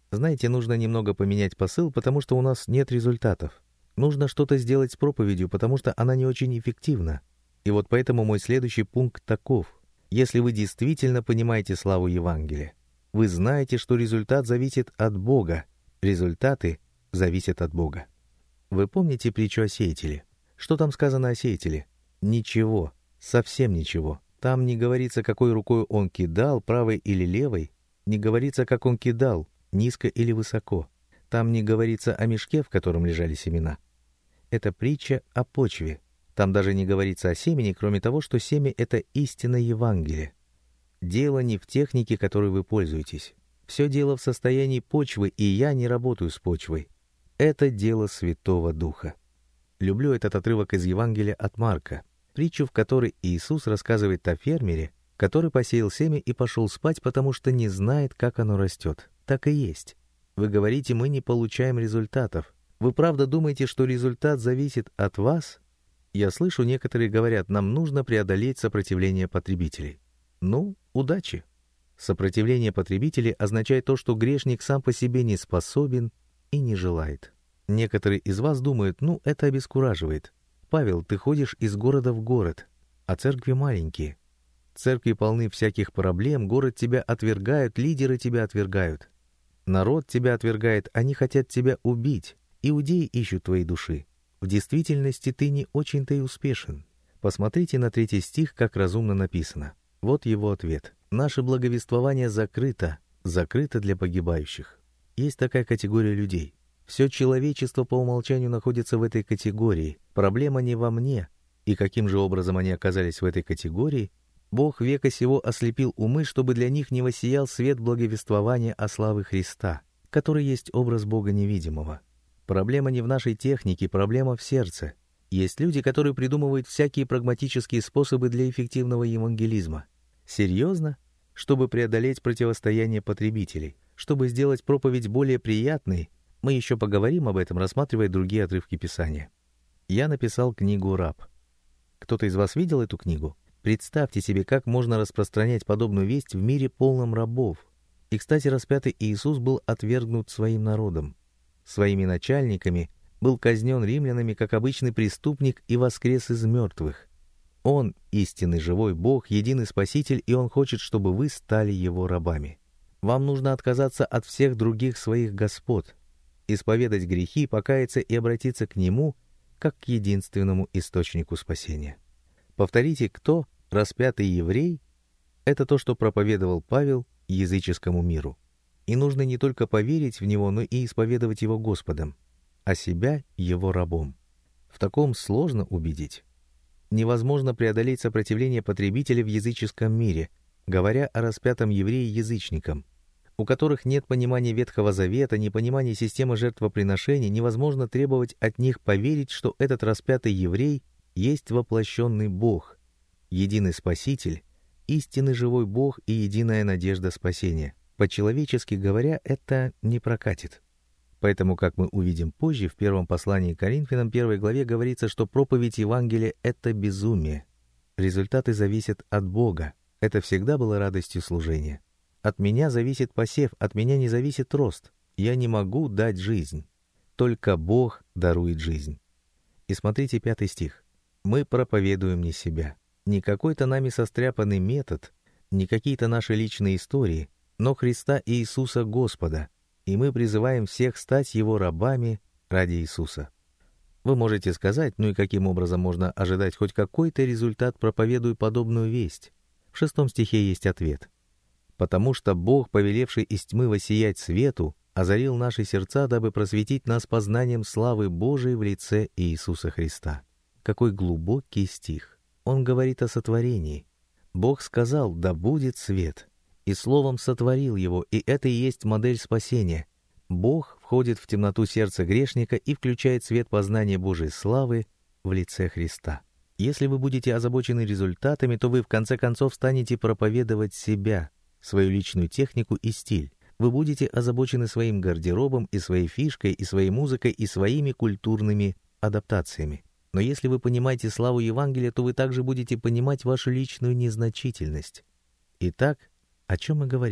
Знаете, нужно немного поменять посыл, потому что у нас нет результатов. Нужно что-то сделать с проповедью, потому что она не очень эффективна. И вот поэтому мой следующий пункт таков. Если вы действительно понимаете славу Евангелия, вы знаете, что результат зависит от Бога. Результаты зависят от Бога. Вы помните притчу о сеятеле? Что там сказано о сеятеле? Ничего, совсем ничего. Там не говорится, какой рукой он кидал, правой или левой. Не говорится, как он кидал, низко или высоко. Там не говорится о мешке, в котором лежали семена. Это притча о почве. Там даже не говорится о семени, кроме того, что семя — это истина Евангелия. Дело не в технике, которой вы пользуетесь. Все дело в состоянии почвы, и я не работаю с почвой. Это дело Святого Духа. Люблю этот отрывок из Евангелия от Марка, притчу, в которой Иисус рассказывает о фермере, который посеял семя и пошел спать, потому что не знает, как оно растет. Так и есть. Вы говорите, мы не получаем результатов. Вы правда думаете, что результат зависит от вас? Я слышу, некоторые говорят, нам нужно преодолеть сопротивление потребителей. Ну, удачи. Сопротивление потребителей означает то, что грешник сам по себе не способен и не желает. Некоторые из вас думают, ну, это обескураживает. Павел, ты ходишь из города в город, а церкви маленькие. Церкви полны всяких проблем, город тебя отвергают, лидеры тебя отвергают. Народ тебя отвергает, они хотят тебя убить. Иудеи ищут твоей души. В действительности ты не очень-то и успешен. Посмотрите на 3 стих, как разумно написано. Вот его ответ. Наше благовествование закрыто для погибающих. Есть такая категория людей. Все человечество по умолчанию находится в этой категории. Проблема не во мне. И каким же образом они оказались в этой категории? Бог века сего ослепил умы, чтобы для них не воссиял свет благовествования о славе Христа, который есть образ Бога невидимого. Проблема не в нашей технике, проблема в сердце. Есть люди, которые придумывают всякие прагматические способы для эффективного евангелизма. Серьезно? Чтобы преодолеть противостояние потребителей, чтобы сделать проповедь более приятной, мы еще поговорим об этом, рассматривая другие отрывки Писания. Я написал книгу «Раб». Кто-то из вас видел эту книгу? Представьте себе, как можно распространять подобную весть в мире полном рабов. И, кстати, распятый Иисус был отвергнут своим народом. Своими начальниками был казнен римлянами как обычный преступник и воскрес из мертвых. Он — истинный живой Бог, единый Спаситель, и Он хочет, чтобы вы стали Его рабами. Вам нужно отказаться от всех других своих господ, исповедать грехи, покаяться и обратиться к Нему, как к единственному источнику спасения. Повторите, кто распятый еврей? Это то, что проповедовал Павел языческому миру. И нужно не только поверить в Него, но и исповедовать Его Господом, а себя Его рабом. В таком сложно убедить. Невозможно преодолеть сопротивление потребителя в языческом мире, говоря о распятом еврее язычникам, у которых нет понимания Ветхого Завета, непонимания системы жертвоприношений. Невозможно требовать от них поверить, что этот распятый еврей есть воплощенный Бог, единый Спаситель, истинный живой Бог и единая надежда спасения. По-человечески говоря, это не прокатит. Поэтому, как мы увидим позже, в первом послании к Коринфянам, 1 главе, говорится, что проповедь Евангелия — это безумие. Результаты зависят от Бога. Это всегда было радостью служения. От меня зависит посев, от меня не зависит рост. Я не могу дать жизнь. Только Бог дарует жизнь. И смотрите 5 стих. Мы проповедуем не себя, не какой-то нами состряпанный метод, не какие-то наши личные истории, но Христа Иисуса Господа, и мы призываем всех стать Его рабами ради Иисуса. Вы можете сказать, ну и каким образом можно ожидать хоть какой-то результат, проповедуя подобную весть? В 6 стихе есть ответ. «Потому что Бог, повелевший из тьмы воссиять свету, озарил наши сердца, дабы просветить нас познанием славы Божией в лице Иисуса Христа». Какой глубокий стих. Он говорит о сотворении. Бог сказал: «Да будет свет», и словом сотворил его, и это и есть модель спасения. Бог входит в темноту сердца грешника и включает свет познания Божьей славы в лице Христа. Если вы будете озабочены результатами, то вы в конце концов станете проповедовать себя, свою личную технику и стиль. Вы будете озабочены своим гардеробом и своей фишкой, и своей музыкой, и своими культурными адаптациями. Но если вы понимаете славу Евангелия, то вы также будете понимать вашу личную незначительность. Итак, о чем мы говорим?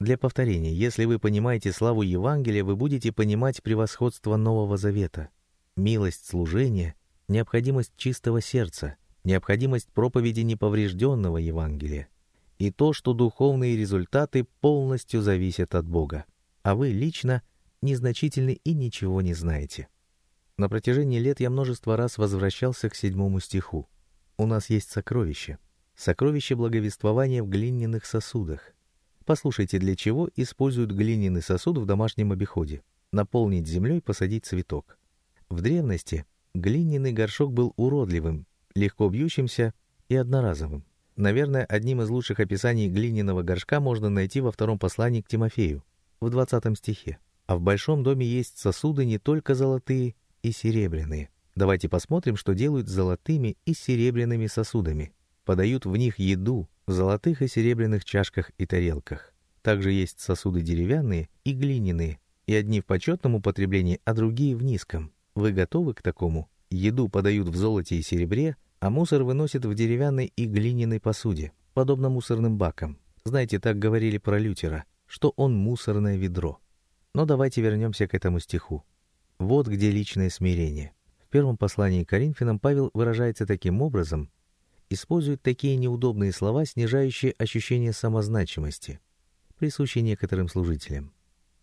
Для повторения, если вы понимаете славу Евангелия, вы будете понимать превосходство Нового Завета, милость служения, необходимость чистого сердца, необходимость проповеди неповрежденного Евангелия и то, что духовные результаты полностью зависят от Бога, а вы лично незначительны и ничего не знаете. На протяжении лет я множество раз возвращался к 7 стиху. У нас есть сокровище. Сокровище благовествования в глиняных сосудах. Послушайте, для чего используют глиняный сосуд в домашнем обиходе. Наполнить землей, посадить цветок. В древности глиняный горшок был уродливым, легко бьющимся и одноразовым. Наверное, одним из лучших описаний глиняного горшка можно найти во 2 послании к Тимофею, в 20 стихе. А в большом доме есть сосуды не только золотые и серебряные. Давайте посмотрим, что делают с золотыми и серебряными сосудами. Подают в них еду в золотых и серебряных чашках и тарелках. Также есть сосуды деревянные и глиняные, и одни в почетном употреблении, а другие в низком. Вы готовы к такому? Еду подают в золоте и серебре, а мусор выносят в деревянной и глиняной посуде, подобно мусорным бакам. Знаете, так говорили про Лютера, что он мусорное ведро. Но давайте вернемся к этому стиху. Вот где личное смирение. В первом послании к Коринфянам Павел выражается таким образом, использует такие неудобные слова, снижающие ощущение самозначимости, присущие некоторым служителям.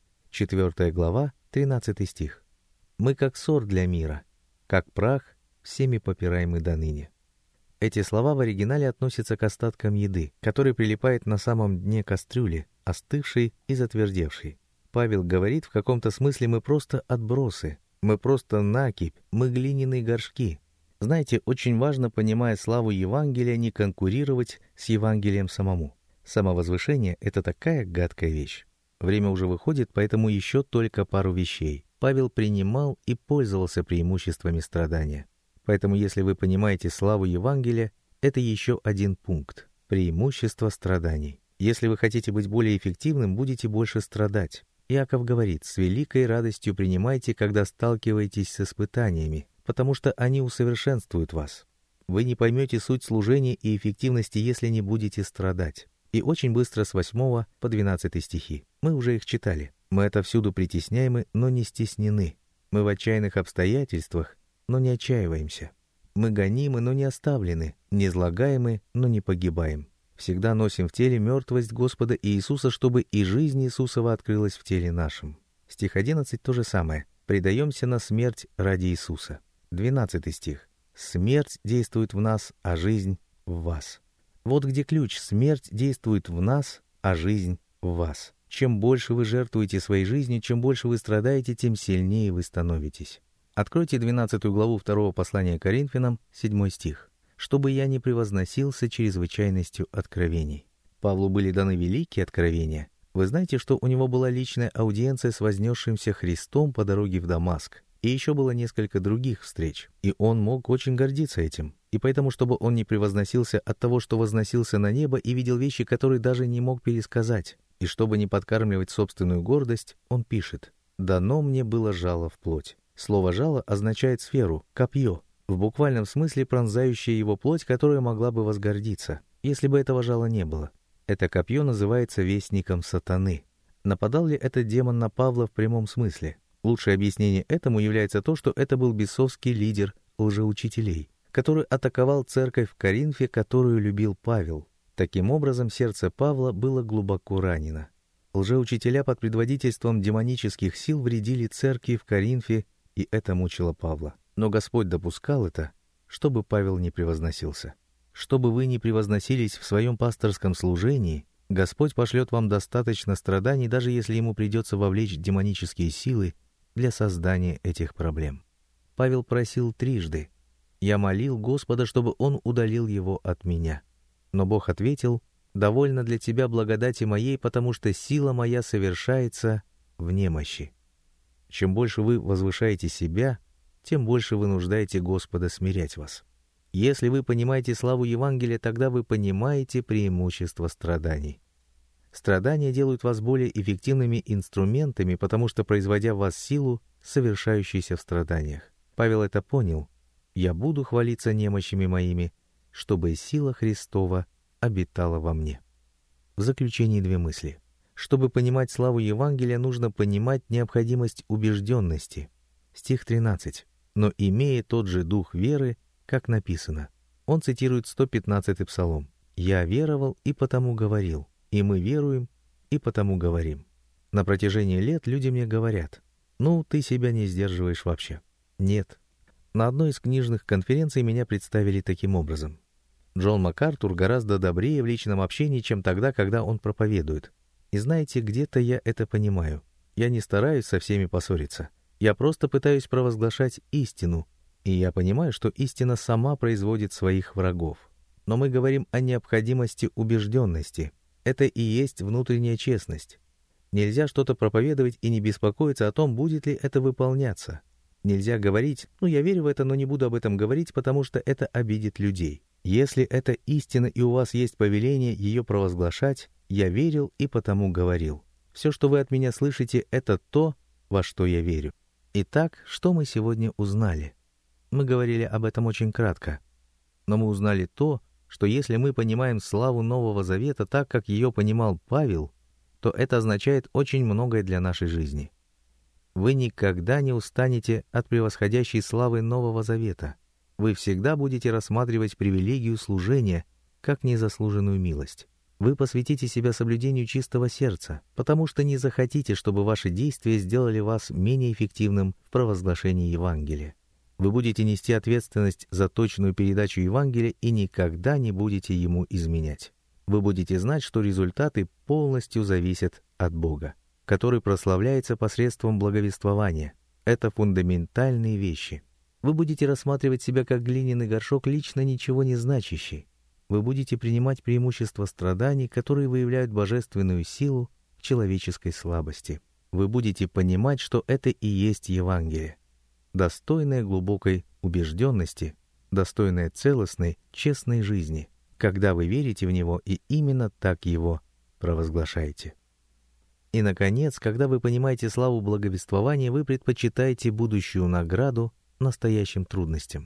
4 глава, 13 стих. «Мы как ссор для мира, как прах, всеми попираемы доныне». Эти слова в оригинале относятся к остаткам еды, который прилипает на самом дне кастрюли, остывшей и затвердевшей. Павел говорит, в каком-то смысле мы просто отбросы, мы просто накипь, мы глиняные горшки. Знаете, очень важно, понимая славу Евангелия, не конкурировать с Евангелием самому. Самовозвышение — это такая гадкая вещь. Время уже выходит, поэтому еще только пару вещей. Павел принимал и пользовался преимуществами страдания. Поэтому, если вы понимаете славу Евангелия, это еще один пункт — преимущество страданий. Если вы хотите быть более эффективным, будете больше страдать. Иаков говорит: «С великой радостью принимайте, когда сталкиваетесь с испытаниями, потому что они усовершенствуют вас. Вы не поймете суть служения и эффективности, если не будете страдать». И очень быстро с 8 по 12 стихи. Мы уже их читали. «Мы отовсюду притесняемы, но не стеснены. Мы в отчаянных обстоятельствах, но не отчаиваемся. Мы гонимы, но не оставлены, не злагаемы, но не погибаем. Всегда носим в теле мертвость Господа Иисуса, чтобы и жизнь Иисусова открылась в теле нашем». Стих 11 то же самое. «Предаемся на смерть ради Иисуса». 12 стих. «Смерть действует в нас, а жизнь в вас». Вот где ключ. Смерть действует в нас, а жизнь в вас. Чем больше вы жертвуете своей жизнью, чем больше вы страдаете, тем сильнее вы становитесь. Откройте 12 главу 2 послания к Коринфянам, 7 стих. «Чтобы я не превозносился чрезвычайностью откровений». Павлу были даны великие откровения. Вы знаете, что у него была личная аудиенция с вознесшимся Христом по дороге в Дамаск. И еще было несколько других встреч. И он мог очень гордиться этим. И поэтому, чтобы он не превозносился от того, что возносился на небо и видел вещи, которые даже не мог пересказать, и чтобы не подкармливать собственную гордость, он пишет: «Дано мне было жало в плоть». Слово «жало» означает сферу, копье, в буквальном смысле пронзающее его плоть, которая могла бы возгордиться, если бы этого жала не было. Это копье называется вестником сатаны. Нападал ли этот демон на Павла в прямом смысле? Лучшее объяснение этому является то, что это был бесовский лидер лжеучителей, который атаковал церковь в Коринфе, которую любил Павел. Таким образом, сердце Павла было глубоко ранено. Лжеучителя под предводительством демонических сил вредили церкви в Коринфе, и это мучило Павла. Но Господь допускал это, чтобы Павел не превозносился. Чтобы вы не превозносились в своем пасторском служении, Господь пошлет вам достаточно страданий, даже если ему придется вовлечь демонические силы для создания этих проблем. Павел просил трижды: «Я молил Господа, чтобы он удалил его от меня». Но Бог ответил: «Довольно для тебя благодати моей, потому что сила моя совершается в немощи». Чем больше вы возвышаете себя, тем больше вы нуждаете Господа смирять вас. Если вы понимаете славу Евангелия, тогда вы понимаете преимущество страданий. Страдания делают вас более эффективными инструментами, потому что, производя в вас силу, совершающуюся в страданиях. Павел это понял. «Я буду хвалиться немощами моими, чтобы сила Христова обитала во мне». В заключение две мысли. Чтобы понимать славу Евангелия, нужно понимать необходимость убежденности. Стих 13. «Но имея тот же дух веры, как написано». Он цитирует 115-й псалом. «Я веровал и потому говорил, и мы веруем и потому говорим». На протяжении лет люди мне говорят: «Ну, ты себя не сдерживаешь вообще». Нет. На одной из книжных конференций меня представили таким образом. Джон МакАртур гораздо добрее в личном общении, чем тогда, когда он проповедует. И знаете, где-то я это понимаю. Я не стараюсь со всеми поссориться. Я просто пытаюсь провозглашать истину. И я понимаю, что истина сама производит своих врагов. Но мы говорим о необходимости убежденности. Это и есть внутренняя честность. Нельзя что-то проповедовать и не беспокоиться о том, будет ли это выполняться. Нельзя говорить: я верю в это, но не буду об этом говорить, потому что это обидит людей. Если это истина и у вас есть повеление ее провозглашать, я верил и потому говорил. Все, что вы от меня слышите, это то, во что я верю. Итак, что мы сегодня узнали? Мы говорили об этом очень кратко. Но мы узнали то, что если мы понимаем славу Нового Завета так, как ее понимал Павел, то это означает очень многое для нашей жизни. Вы никогда не устанете от превосходящей славы Нового Завета. Вы всегда будете рассматривать привилегию служения как незаслуженную милость. Вы посвятите себя соблюдению чистого сердца, потому что не захотите, чтобы ваши действия сделали вас менее эффективным в провозглашении Евангелия. Вы будете нести ответственность за точную передачу Евангелия и никогда не будете ему изменять. Вы будете знать, что результаты полностью зависят от Бога, который прославляется посредством благовествования. Это фундаментальные вещи. Вы будете рассматривать себя как глиняный горшок, лично ничего не значащий. Вы будете принимать преимущества страданий, которые выявляют божественную силу в человеческой слабости. Вы будете понимать, что это и есть Евангелие. Достойное глубокой убежденности, достойное целостной, честной жизни, когда вы верите в него и именно так его провозглашаете. И, наконец, когда вы понимаете славу благовествования, вы предпочитаете будущую награду настоящим трудностям.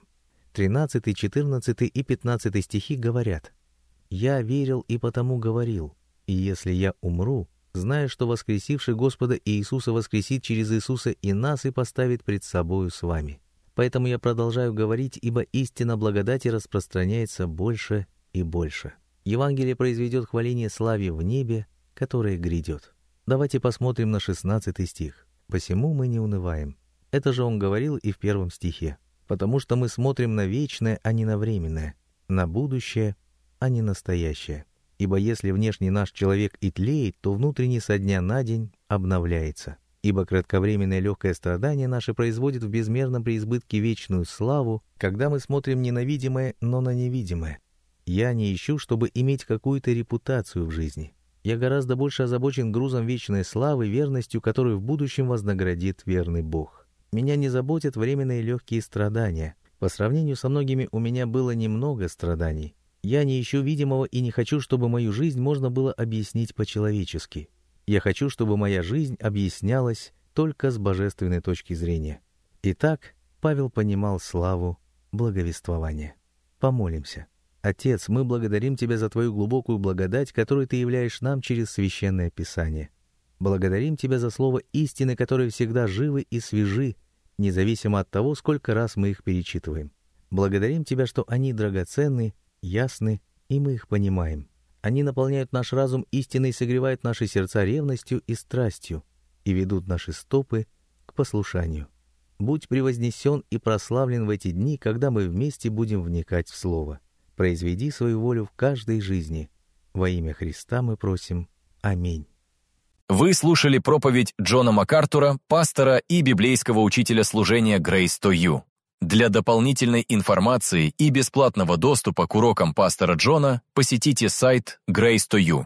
13, 14 и 15 стихи говорят: «Я верил и потому говорил, и если я умру, зная, что воскресивший Господа Иисуса воскресит через Иисуса и нас и поставит пред собою с вами. Поэтому я продолжаю говорить, ибо истина благодати распространяется больше и больше. Евангелие произведет хваление славе в небе, которое грядет». Давайте посмотрим на 16 стих. «Посему мы не унываем». Это же он говорил и в 1 стихе. Потому что мы смотрим на вечное, а не на временное, на будущее, а не настоящее. Ибо если внешний наш человек и тлеет, то внутренний со дня на день обновляется. Ибо кратковременное легкое страдание наше производит в безмерном преизбытке вечную славу, когда мы смотрим не на видимое, но на невидимое. Я не ищу, чтобы иметь какую-то репутацию в жизни. Я гораздо больше озабочен грузом вечной славы, верностью, которую в будущем вознаградит верный Бог. Меня не заботят временные легкие страдания. По сравнению со многими у меня было немного страданий. Я не ищу видимого и не хочу, чтобы мою жизнь можно было объяснить по-человечески. Я хочу, чтобы моя жизнь объяснялась только с божественной точки зрения. Итак, Павел понимал славу благовествования. Помолимся. Отец, мы благодарим Тебя за Твою глубокую благодать, которую Ты являешь нам через Священное Писание. Благодарим Тебя за слово истины, которые всегда живы и свежи, независимо от того, сколько раз мы их перечитываем. Благодарим Тебя, что они драгоценны, ясны, и мы их понимаем. Они наполняют наш разум истиной, согревают наши сердца ревностью и страстью и ведут наши стопы к послушанию. Будь превознесен и прославлен в эти дни, когда мы вместе будем вникать в Слово. Произведи свою волю в каждой жизни. Во имя Христа мы просим. Аминь. Вы слушали проповедь Джона МакАртура, пастора и библейского учителя служения Grace to You. Для дополнительной информации и бесплатного доступа к урокам пастора Джона посетите сайт Grace to You,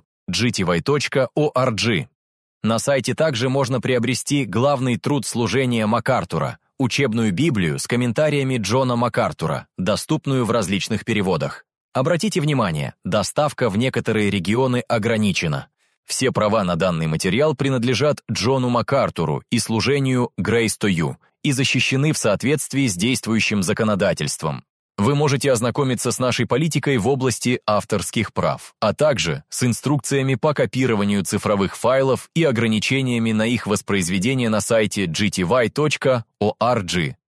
gty.org. На сайте также можно приобрести главный труд служения МакАртура, учебную Библию с комментариями Джона МакАртура, доступную в различных переводах. Обратите внимание, доставка в некоторые регионы ограничена. Все права на данный материал принадлежат Джону МакАртуру и служению Grace to You и защищены в соответствии с действующим законодательством. Вы можете ознакомиться с нашей политикой в области авторских прав, а также с инструкциями по копированию цифровых файлов и ограничениями на их воспроизведение на сайте gty.org.